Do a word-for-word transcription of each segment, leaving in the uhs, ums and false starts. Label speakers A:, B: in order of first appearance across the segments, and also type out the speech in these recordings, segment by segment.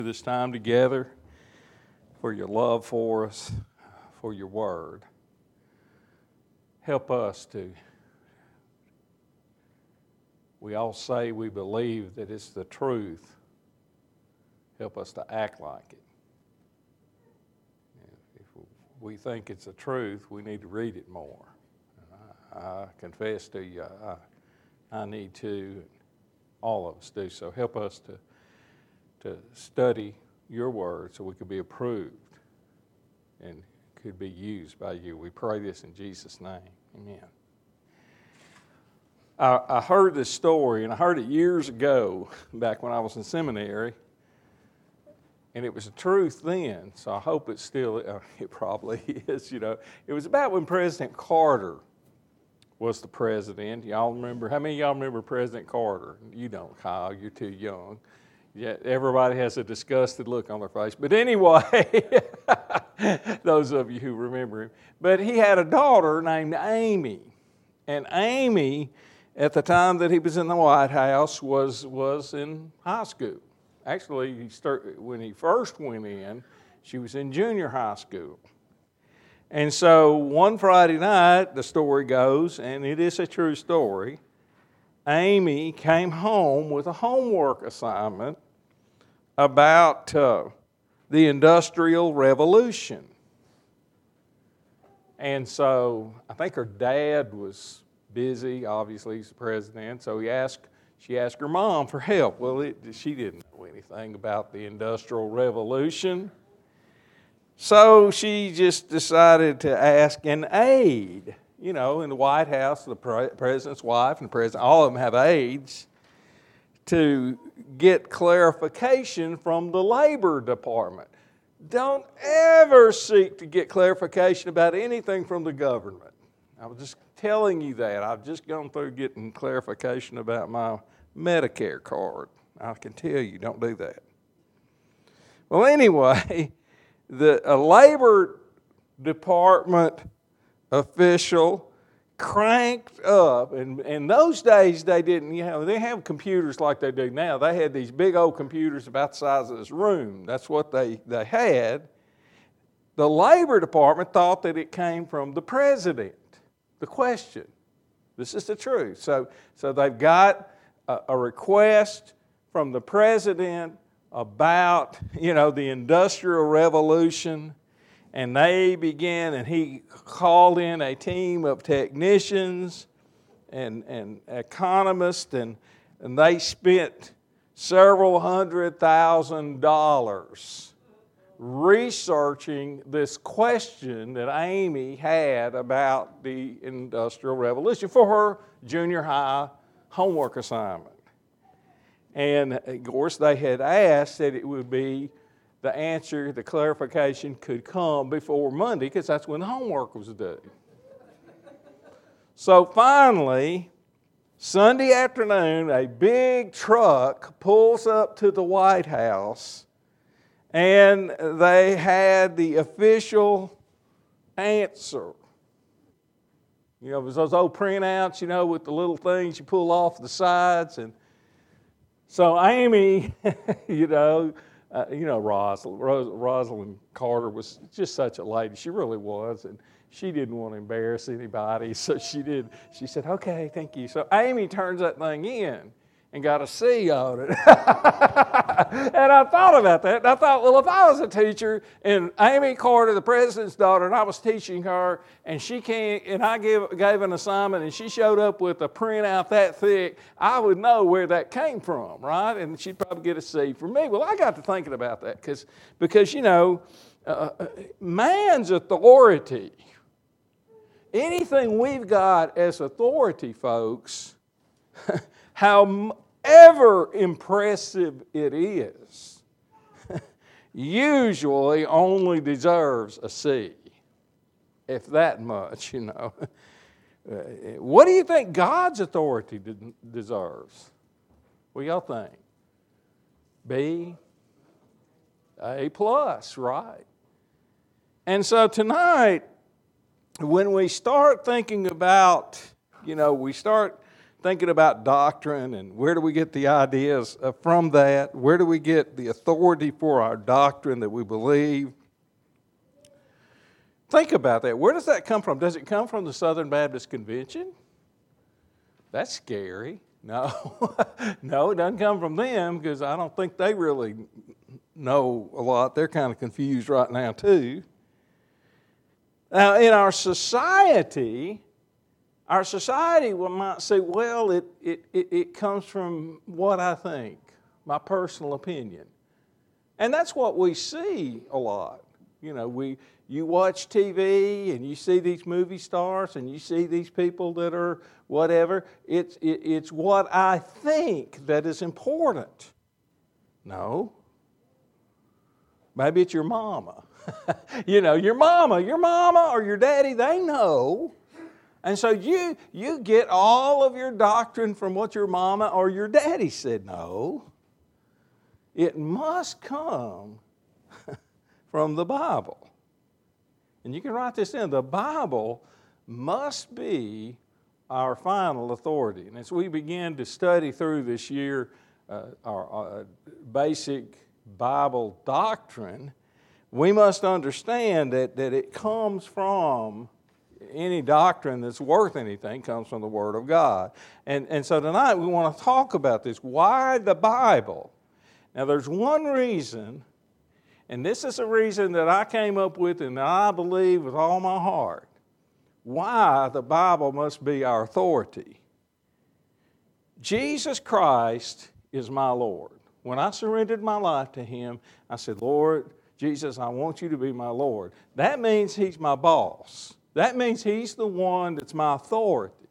A: This time together, for your love for us, for your word. Help us to, we all say we believe that it's the truth. Help us to act like it. If we think it's the truth, we need to read it more. I, I confess to you, I, I need to, and all of us do. So help us to to study your word so we could be approved and could be used by you. We pray this in Jesus' name. Amen. I, I heard this story, and I heard it years ago, back when I was in seminary, and it was a truth then, so I hope it's still, uh, it probably is, you know. It was about when President Carter was the president. Y'all remember, how many of y'all remember President Carter? You don't, Kyle, you're too young. Yeah, everybody has a disgusted look on their face. But anyway, those of you who remember him. But he had a daughter named Amy. And Amy, at the time that he was in the White House, was, was in high school. Actually, he start, when he first went in, she was in junior high school. And so one Friday night, the story goes, and it is a true story, Amy came home with a homework assignment about uh, the Industrial Revolution. And so I think her dad was busy. Obviously, he's the president. So he asked, she asked her mom for help. Well, it, she didn't know anything about the Industrial Revolution. So she just decided to ask an aide. You know, in the White House, the pre- president's wife and the president, all of them have aides, to get clarification from the Labor Department. Don't ever seek to get clarification about anything from the government. I was just telling you that. I've just gone through getting clarification about my Medicare card. I can tell you, don't do that. Well, anyway, the a Labor Department official cranked up, and in those days they didn't, you know, they didn't have computers like they do now. They had these big old computers about the size of this room. That's what they, they had. The Labor Department thought that it came from the president. The question. This is the truth. So, so they've got a, a request from the president about, you know, the Industrial Revolution. And they began, and he called in a team of technicians and, and economists, and, and they spent several hundred thousand dollars researching this question that Amy had about the Industrial Revolution for her junior high homework assignment. And of course, they had asked that it would be the answer, the clarification could come before Monday because that's when the homework was due. So finally, Sunday afternoon, a big truck pulls up to the White House and they had the official answer. You know, it was those old printouts, you know, with the little things you pull off the sides. And so Amy, you know, Uh, you know, Rosalind, Rosalind Carter was just such a lady. She really was, and she didn't want to embarrass anybody, so she did. She said, "Okay, thank you." So Amy turns that thing in and got a C on it. And I thought about that, and I thought, well, if I was a teacher and Amy Carter, the president's daughter, and I was teaching her, and she can't, and I gave, gave an assignment, and she showed up with a printout that thick, I would know where that came from, right? And she'd probably get a C for me. Well, I got to thinking about that because, because you know, uh, man's authority, anything we've got as authority, folks, however impressive it is, usually only deserves a C, if that much, you know. What do you think God's authority deserves? What do y'all think? B, A plus, right? And so tonight, when we start thinking about, you know, we start thinking about doctrine and where do we get the ideas from that? Where do we get the authority for our doctrine that we believe? Think about that. Where does that come from? Does it come from the Southern Baptist Convention? That's scary. No, no, it doesn't come from them because I don't think they really know a lot. They're kind of confused right now too. Now, in our society, our society might say, well, it, it, it, it comes from what I think, my personal opinion. And that's what we see a lot. You know, we you watch T V and you see these movie stars and you see these people that are whatever. It's, it, it's what I think that is important. No. Maybe it's your mama. You know, your mama, your mama or your daddy, they know. And so you, you get all of your doctrine from what your mama or your daddy said. No. It must come from the Bible. And you can write this in. The Bible must be our final authority. And as we begin to study through this year uh, our uh, basic Bible doctrine, we must understand that, that it comes from, any doctrine that's worth anything comes from the Word of God. And, and so tonight we want to talk about this. Why the Bible? Now there's one reason, and this is a reason that I came up with and that I believe with all my heart, why the Bible must be our authority. Jesus Christ is my Lord. When I surrendered my life to Him, I said, Lord, Jesus, I want you to be my Lord. That means He's my boss. That means He's the one that's my authority.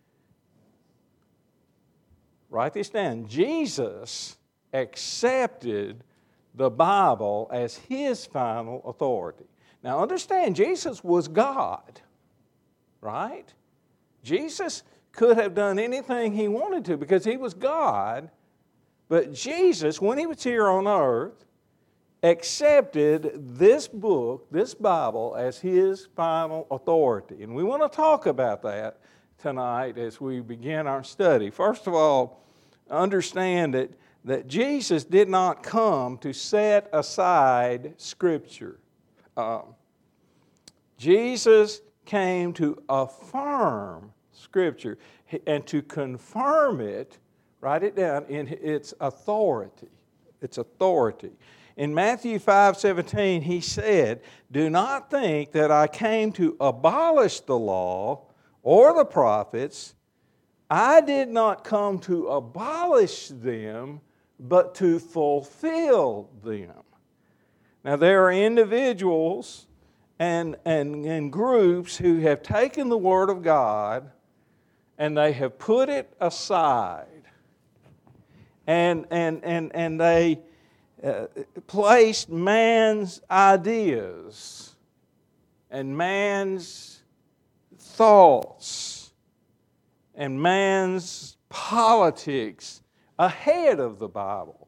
A: Write this down. Jesus accepted the Bible as His final authority. Now understand, Jesus was God, right? Jesus could have done anything He wanted to because He was God, but Jesus, when He was here on earth, accepted this book, this Bible, as His final authority. And we want to talk about that tonight as we begin our study. First of all, understand that that Jesus did not come to set aside Scripture. Um, Jesus came to affirm Scripture and to confirm it, write it down, in its authority. Its authority. In Matthew five seventeen, He said, "Do not think that I came to abolish the law or the prophets. I did not come to abolish them, but to fulfill them." Now there are individuals and, and, and groups who have taken the Word of God and they have put it aside. And, and, and, and they uh, placed man's ideas and man's thoughts and man's politics ahead of the Bible.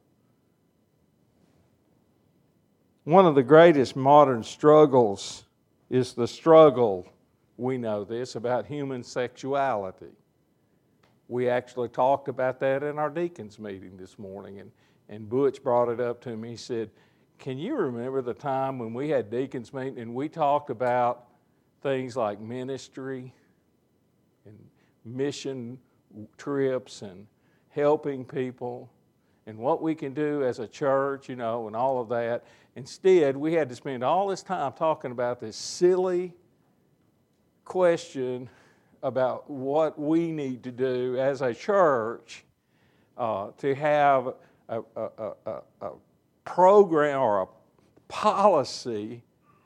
A: One of the greatest modern struggles is the struggle, we know this, about human sexuality. We actually talked about that in our deacons meeting this morning, and, and Butch brought it up to me. He said, can you remember the time when we had deacons meeting and we talked about things like ministry and mission trips and helping people and what we can do as a church, you know, and all of that. Instead, we had to spend all this time talking about this silly question about what we need to do as a church uh, to have a, a, a, a program or a policy,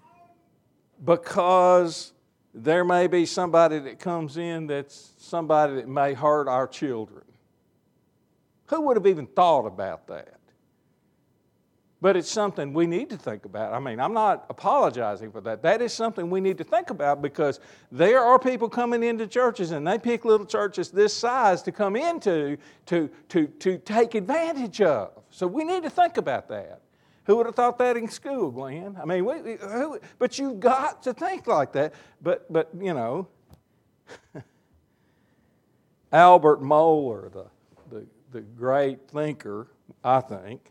A: because there may be somebody that comes in that's somebody that may hurt our children. Who would have even thought about that? But it's something we need to think about. I mean, I'm not apologizing for that. That is something we need to think about, because there are people coming into churches and they pick little churches this size to come into to, to, to take advantage of. So we need to think about that. Who would have thought that in school, Glenn? I mean, we, who, but you've got to think like that. But, but you know, Albert Mohler, the, the, the great thinker, I think,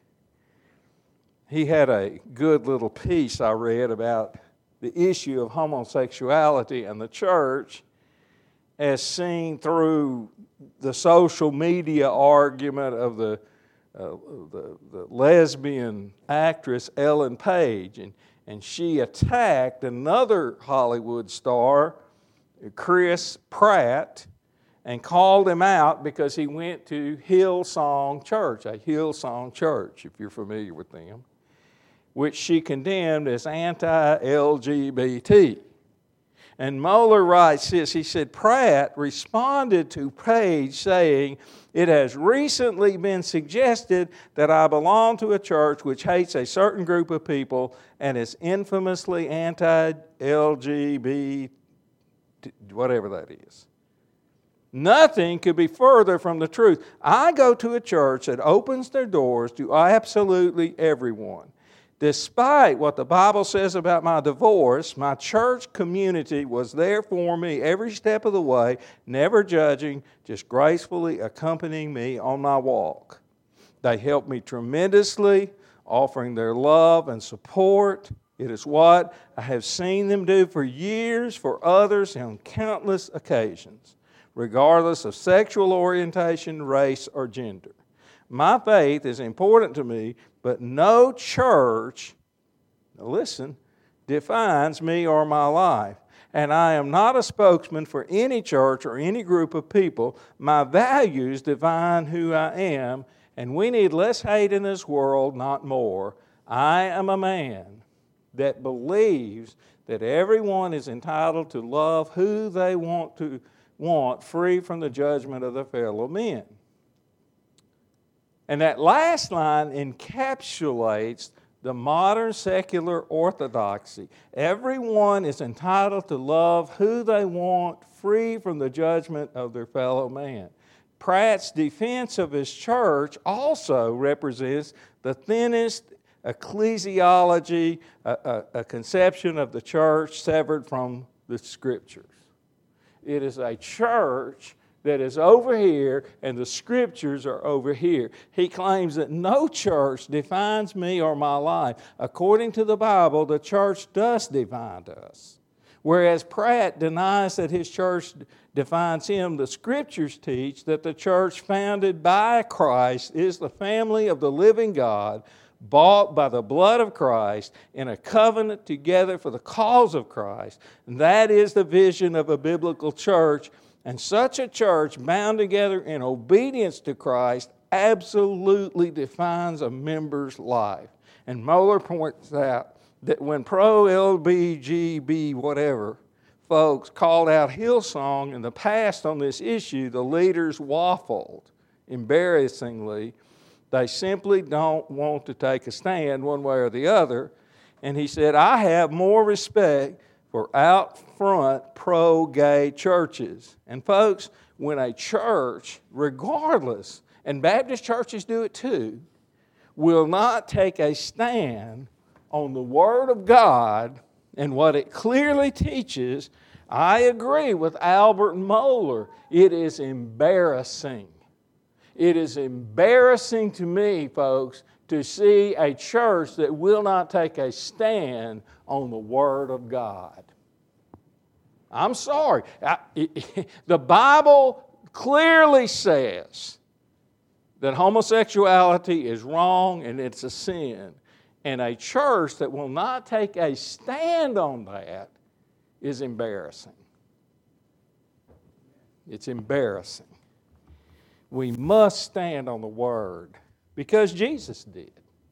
A: he had a good little piece I read about the issue of homosexuality and the church as seen through the social media argument of the, uh, the, the lesbian actress Ellen Page. And, and she attacked another Hollywood star, Chris Pratt, and called him out because he went to Hillsong Church, a Hillsong Church, if you're familiar with them, which she condemned as anti-L G B T. And Mohler writes this, he said, Pratt responded to Page saying, "It has recently been suggested that I belong to a church which hates a certain group of people and is infamously anti-L G B T, whatever that is. Nothing could be further from the truth. I go to a church that opens their doors to absolutely everyone. Despite what the Bible says about my divorce, my church community was there for me every step of the way, never judging, just gracefully accompanying me on my walk. They helped me tremendously, offering their love and support. It is what I have seen them do for years for others on countless occasions, regardless of sexual orientation, race, or gender. My faith is important to me, but no church, now listen, defines me or my life. And I am not a spokesman for any church or any group of people. My values define who I am, and we need less hate in this world, not more. I am a man that believes that everyone is entitled to love who they want to want, free from the judgment of their fellow men." And that last line encapsulates the modern secular orthodoxy. Everyone is entitled to love who they want, free from the judgment of their fellow man. Pratt's defense of his church also represents the thinnest ecclesiology, a, a, a conception of the church severed from the Scriptures. It is a church that is over here and the Scriptures are over here. He claims that no church defines me or my life. According to the Bible, the church does define us. Whereas Pratt denies that his church defines him, the Scriptures teach that the church founded by Christ is the family of the living God, bought by the blood of Christ, in a covenant together for the cause of Christ. And that is the vision of a biblical church. And such a church bound together in obedience to Christ absolutely defines a member's life. And Mohler points out that when pro-L G B T whatever folks called out Hillsong in the past on this issue, the leaders waffled. Embarrassingly, they simply don't want to take a stand one way or the other. And he said, I have more respect for out front pro-gay churches. And folks, when a church, regardless, and Baptist churches do it too, will not take a stand on the Word of God and what it clearly teaches, I agree with Albert Mohler. It is embarrassing. It is embarrassing to me, folks, to see a church that will not take a stand on the Word of God. I'm sorry. I, it, the Bible clearly says that homosexuality is wrong and it's a sin. And a church that will not take a stand on that is embarrassing. It's embarrassing. We must stand on the Word because Jesus did.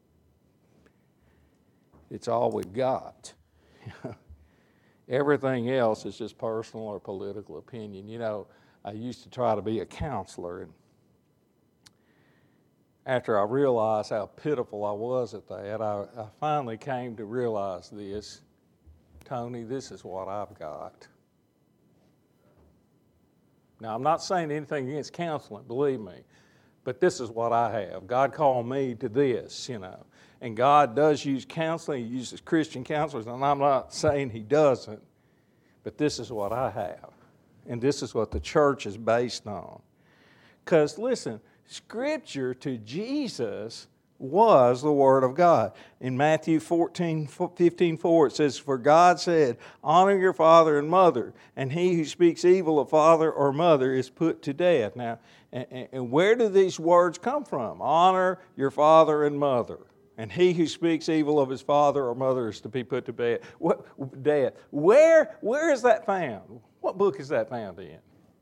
A: It's all we've got. Everything else is just personal or political opinion. You know, I used to try to be a counselor, and after I realized how pitiful I was at that, I, I finally came to realize this. Tony, this is what I've got. Now, I'm not saying anything against counseling, believe me, but this is what I have. God called me to this, you know. And God does use counseling. He uses Christian counselors, and I'm not saying He doesn't, but this is what I have. And this is what the church is based on. Because listen, Scripture to Jesus was the Word of God. In Matthew fourteen, fifteen, four, it says, "For God said, honor your father and mother, and he who speaks evil of father or mother is put to death." Now, and, and where do these words come from? Honor your father and mother, and he who speaks evil of his father or mother is to be put to bed. What, death. Where, where is that found? What book is that found in?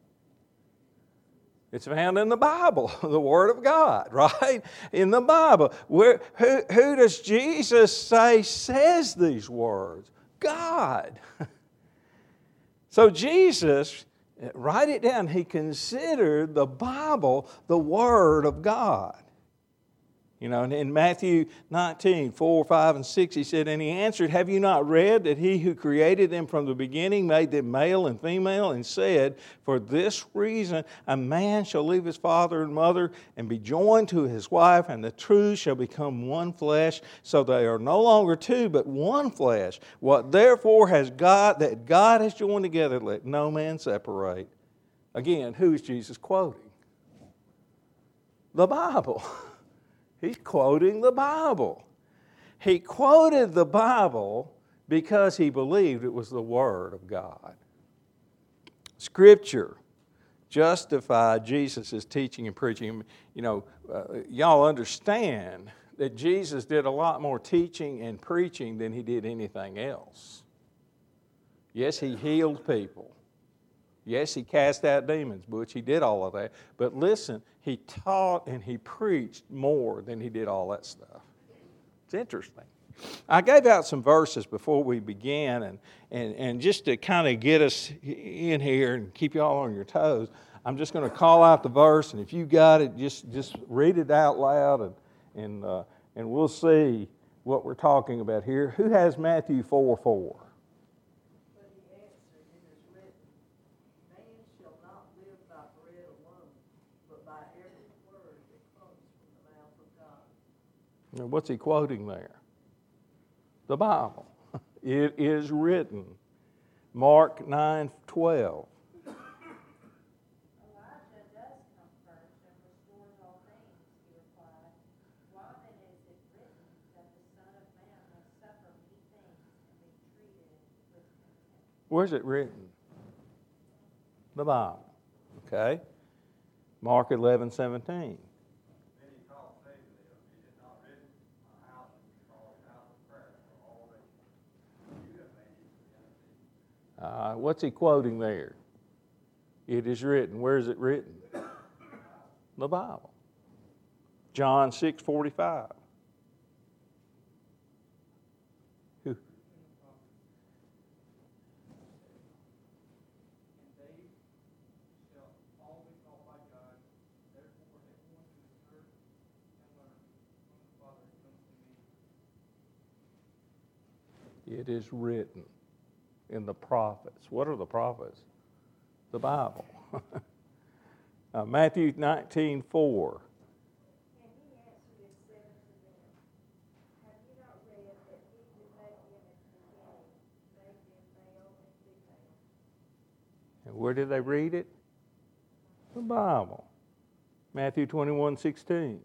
A: It's found in the Bible, the Word of God, right? In the Bible. Where, who, who does Jesus say says these words? God. So Jesus, write it down, he considered the Bible the Word of God. You know, in Matthew nineteen, four, five, and six, he said, "And he answered, have you not read that he who created them from the beginning made them male and female, and said, for this reason a man shall leave his father and mother and be joined to his wife, and the two shall become one flesh, so they are no longer two, but one flesh. What therefore has God, that God has joined together, let no man separate." Again, who is Jesus quoting? The Bible. He's quoting the Bible. He quoted the Bible because he believed it was the Word of God. Scripture justified Jesus' teaching and preaching. You know, uh, y'all understand that Jesus did a lot more teaching and preaching than he did anything else. Yes, he healed people. Yes, he cast out demons, Butch. He did all of that. But listen, he taught and he preached more than he did all that stuff. It's interesting. I gave out some verses before we began, and, and, and just to kind of get us in here and keep y'all on your toes, I'm just going to call out the verse, and if you got it, just, just read it out loud, and, and, uh, and we'll see what we're talking about here. Who has Matthew four four? Now, what's he quoting there? The Bible. It is written. Mark nine twelve.
B: Elijah does come first and restores all things, he replied. Why then is it written that the Son of Man must suffer many things and be treated with contempt?
A: Where's it written? The Bible. Okay. Mark eleven seventeen. Uh, what's he quoting there? It is written. Where is it written? The Bible. John six forty-five. Who? It is written in the prophets. What are the prophets? The Bible. uh, Matthew nineteen four.
B: And he answered and said unto them, have you not read that he who made them at the beginning made them male and female?
A: And where did they read it? The Bible. Matthew twenty-one sixteen.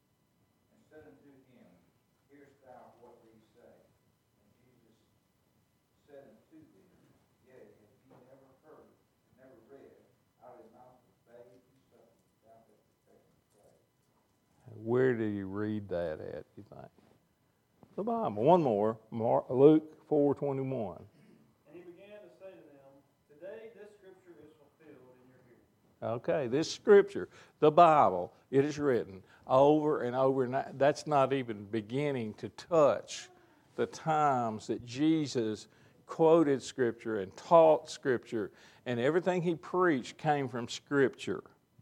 A: Where do you read that at, you think? The Bible. One more, Mark, Luke four twenty-one.
C: And he began to say to them, today this scripture is fulfilled in your hearing.
A: Okay, this scripture, the Bible, it is written over and over, and that's not even beginning to touch the times that Jesus quoted Scripture and taught Scripture, and everything he preached came from Scripture.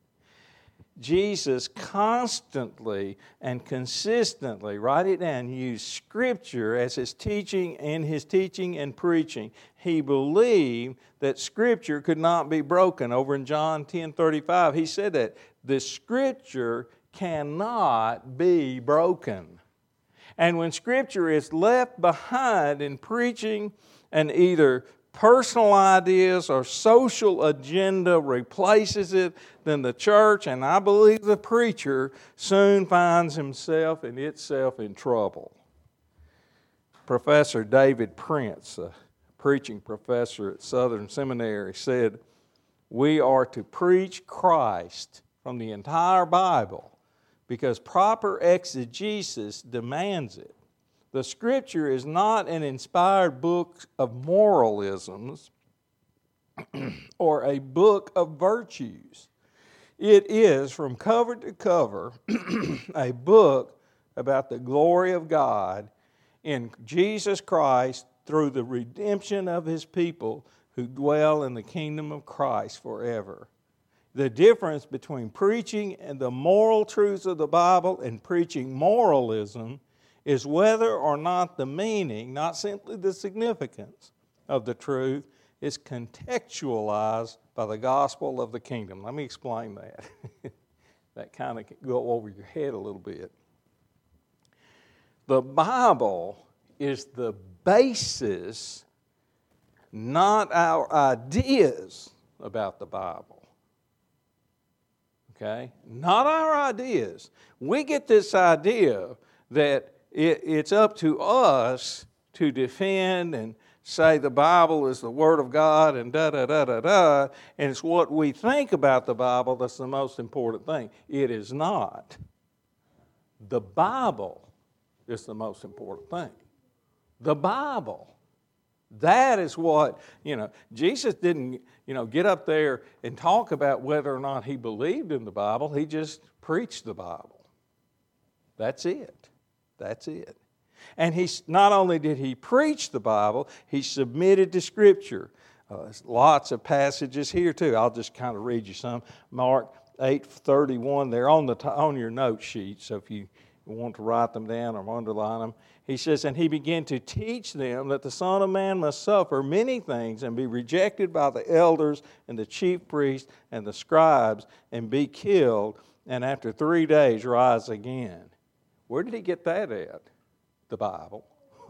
A: Jesus constantly and consistently, write it down, used Scripture as his teaching and his teaching and preaching. He believed that Scripture could not be broken. Over in John ten thirty-five, he said that the Scripture cannot be broken. And when Scripture is left behind in preaching and either personal ideas or social agenda replaces it, then the church, and I believe the preacher, soon finds himself and itself in trouble. Professor David Prince, a preaching professor at Southern Seminary, said, "We are to preach Christ from the entire Bible because proper exegesis demands it. The Scripture is not an inspired book of moralisms or a book of virtues. It is, from cover to cover, a book about the glory of God in Jesus Christ through the redemption of His people who dwell in the kingdom of Christ forever. The difference between preaching and the moral truths of the Bible and preaching moralism is whether or not the meaning, not simply the significance of the truth, is contextualized by the gospel of the kingdom." Let me explain that. That kind of can go over your head a little bit. The Bible is the basis, not our ideas about the Bible. Okay? Not our ideas. We get this idea that it, it's up to us to defend and say the Bible is the Word of God and da-da-da-da-da, and it's what we think about the Bible that's the most important thing. It is not. The Bible is the most important thing. The Bible. That is what, you know, Jesus didn't, you know, get up there and talk about whether or not he believed in the Bible. He just preached the Bible. That's it. That's it. And he not only did he preach the Bible, he submitted to Scripture. Uh, there's lots of passages here too. I'll just kind of read you some. Mark eight thirty-one, they're on, the, on your note sheet, so if you want to write them down or underline them. He says, "And he began to teach them that the Son of Man must suffer many things and be rejected by the elders and the chief priests and the scribes and be killed, and after three days rise again." Where did he get that at? The Bible.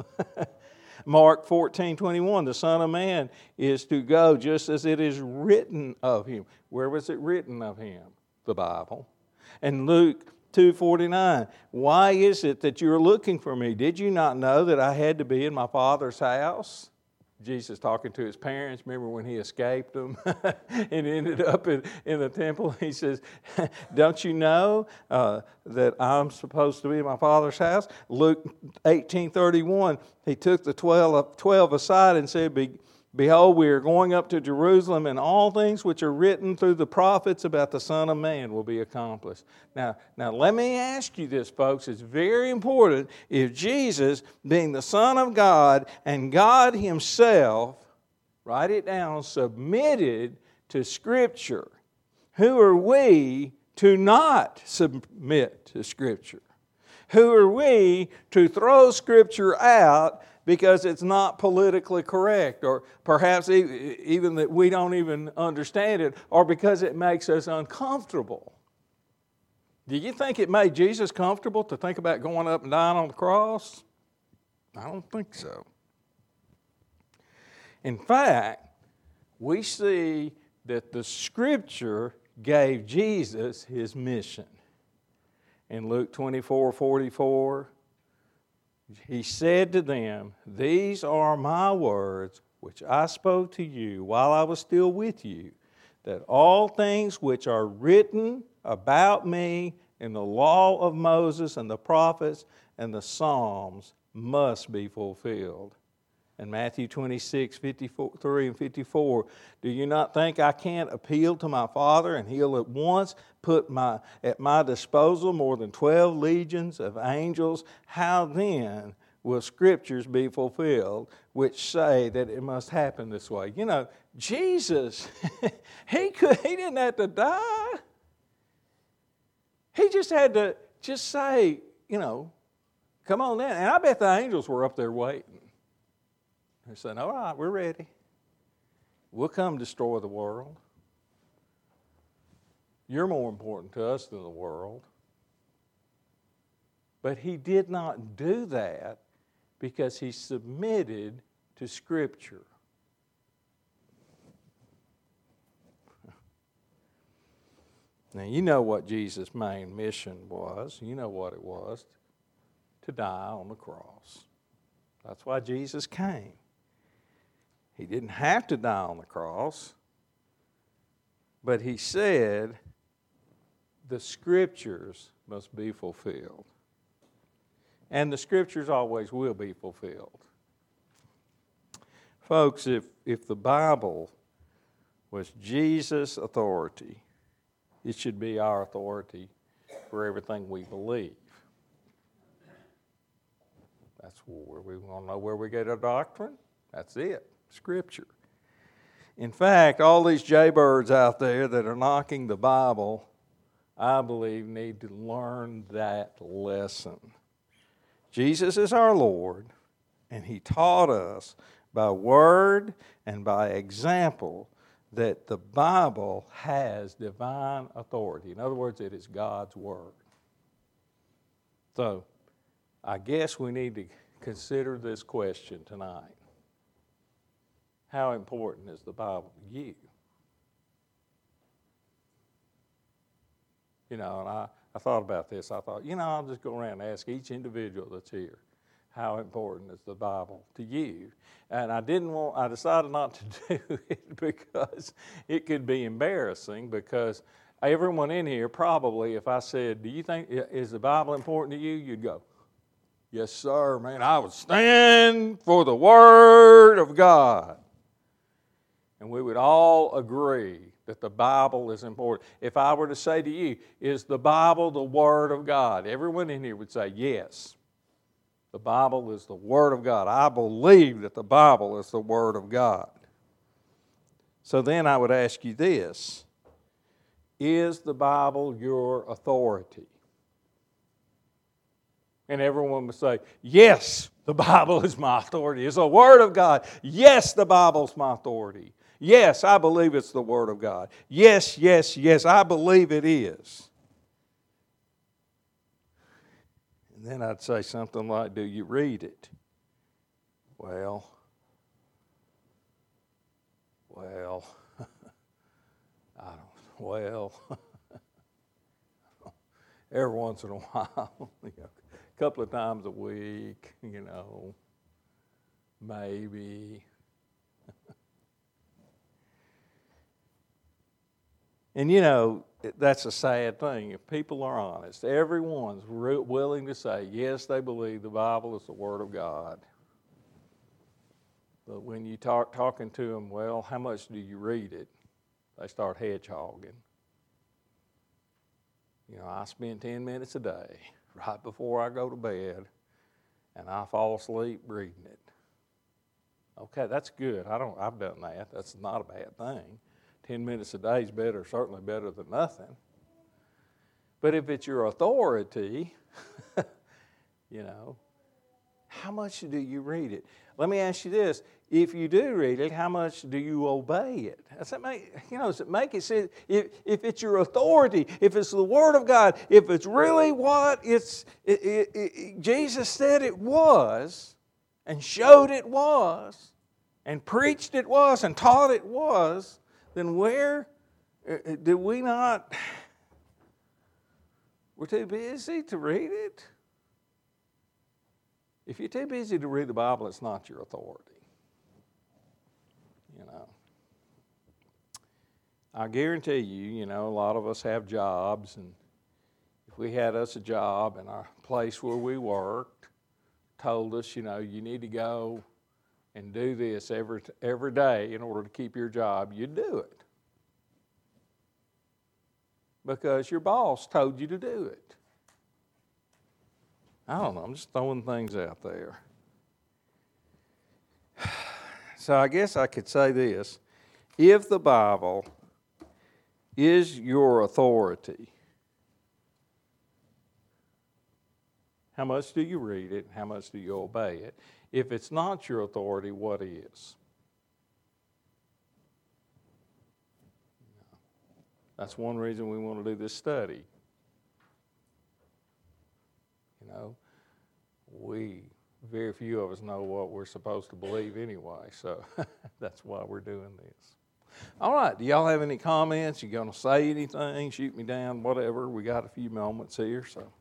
A: Mark fourteen twenty-one, "The Son of Man is to go just as it is written of him." Where was it written of him? The Bible. And Luke two forty-nine, "Why is it that you're looking for me? Did you not know that I had to be in my Father's house?" Jesus talking to his parents. Remember when he escaped them and ended up in, in the temple? He says, "Don't you know uh, that I'm supposed to be in my Father's house?" Luke eighteen thirty-one, he took the twelve, twelve aside and said, Be, "Behold, we are going up to Jerusalem, and all things which are written through the prophets about the Son of Man will be accomplished." Now, now let me ask you this, folks. It's very important. If Jesus, being the Son of God and God Himself, write it down, submitted to Scripture, who are we to not submit to Scripture? Who are we to throw Scripture out because it's not politically correct, or perhaps even that we don't even understand it, or because it makes us uncomfortable? Do you think it made Jesus comfortable to think about going up and dying on the cross? I don't think so. In fact, we see that the Scripture gave Jesus His mission. In Luke twenty-four forty-four, He said to them, "These are my words which I spoke to you while I was still with you, that all things which are written about me in the law of Moses and the prophets and the Psalms must be fulfilled." In Matthew twenty-six fifty-three and fifty-four, "Do you not think I can't appeal to my Father, and He'll at once put my, at my disposal more than twelve legions of angels? How then will Scriptures be fulfilled, which say that it must happen this way?" You know, Jesus, he could, he didn't have to die. He just had to just say, you know, "Come on in." And I bet the angels were up there waiting. They said, "All right, we're ready. We'll come destroy the world. You're more important to us than the world." But He did not do that because He submitted to Scripture. Now, you know what Jesus' main mission was. You know what it was, to die on the cross. That's why Jesus came. He didn't have to die on the cross, but he said the Scriptures must be fulfilled. And the Scriptures always will be fulfilled. Folks, if, if the Bible was Jesus' authority, it should be our authority for everything we believe. That's where we want to know where we get our doctrine. That's it, Scripture. In fact, all these jaybirds out there that are knocking the Bible, I believe, need to learn that lesson. Jesus is our Lord, and He taught us by word and by example that the Bible has divine authority. In other words, it is God's Word. So, I guess we need to consider this question tonight. How important is the Bible to you? You know, and I, I thought about this. I thought, you know, I'll just go around and ask each individual that's here, how important is the Bible to you? And I didn't want, I decided not to do it because it could be embarrassing, because everyone in here probably, if I said, do you think, is the Bible important to you? You'd go, yes, sir, man, I would stand for the Word of God. And we would all agree that the Bible is important. If I were to say to you, is the Bible the Word of God? Everyone in here would say, yes. The Bible is the Word of God. I believe that the Bible is the Word of God. So then I would ask you this: is the Bible your authority? And everyone would say, yes, the Bible is my authority. It's the Word of God. Yes, the Bible's my authority. Yes, I believe it's the Word of God. Yes, yes, yes, I believe it is. And then I'd say something like, do you read it? Well, well, I don't, well, every once in a while, you know, a couple of times a week, you know, maybe. And you know, that's a sad thing. If people are honest, everyone's re- willing to say, yes, they believe the Bible is the Word of God. But when you talk talking to them, well, how much do you read it? They start hedgehogging. You know, I spend ten minutes a day right before I go to bed, and I fall asleep reading it. Okay, that's good. I don't. I've done that. That's not a bad thing. Ten minutes a day is better, certainly better than nothing. But if it's your authority, you know, how much do you read it? Let me ask you this: if you do read it, how much do you obey it? Does that make, you know, does it make it say, if, if it's your authority, if it's the Word of God, if it's really what it's it, it, it, Jesus said it was, and showed it was, and preached it was, and taught it was, then where uh, do we not, we're too busy to read it? If you're too busy to read the Bible, it's not your authority. You know. I guarantee you, you know, a lot of us have jobs, and if we had us a job and our place where we worked told us, you know, you need to go and do this every every day in order to keep your job, you'd do it. Because your boss told you to do it. I don't know, I'm just throwing things out there. So I guess I could say this: if the Bible is your authority, how much do you read it? How much do you obey it? If it's not your authority, what is? That's one reason we want to do this study. You know, we, very few of us know what we're supposed to believe anyway, so that's why we're doing this. All right, do y'all have any comments? You gonna say anything, shoot me down, whatever? We got a few moments here, so.